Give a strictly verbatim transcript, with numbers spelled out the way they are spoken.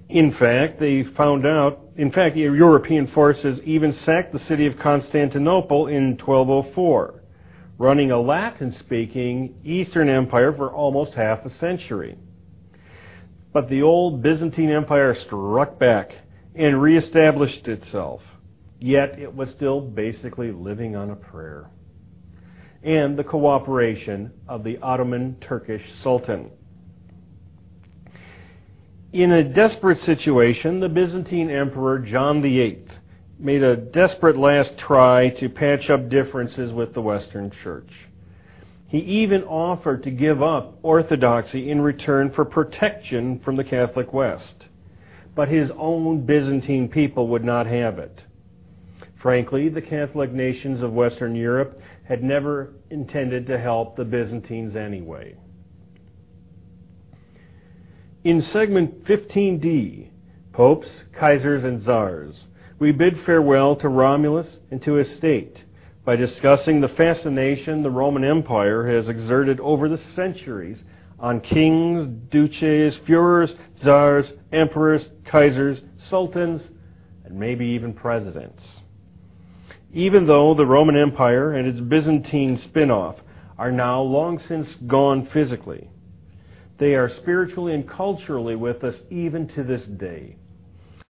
In fact, they found out, in fact, European forces even sacked the city of Constantinople in twelve oh four, running a Latin-speaking Eastern Empire for almost half a century. But the old Byzantine Empire struck back and reestablished itself, yet it was still basically living on a prayer, and the cooperation of the Ottoman Turkish Sultan. In a desperate situation, the Byzantine Emperor John the Eighth made a desperate last try to patch up differences with the Western Church. He even offered to give up orthodoxy in return for protection from the Catholic West. But his own Byzantine people would not have it. Frankly, the Catholic nations of Western Europe had never intended to help the Byzantines anyway. In segment fifteen D, Popes, Kaisers, and Tsars, we bid farewell to Romulus and to his state by discussing the fascination the Roman Empire has exerted over the centuries on kings, duces, Führers, Tsars, emperors, Kaisers, sultans, and maybe even presidents. Even though the Roman Empire and its Byzantine spin-off are now long since gone physically, they are spiritually and culturally with us even to this day.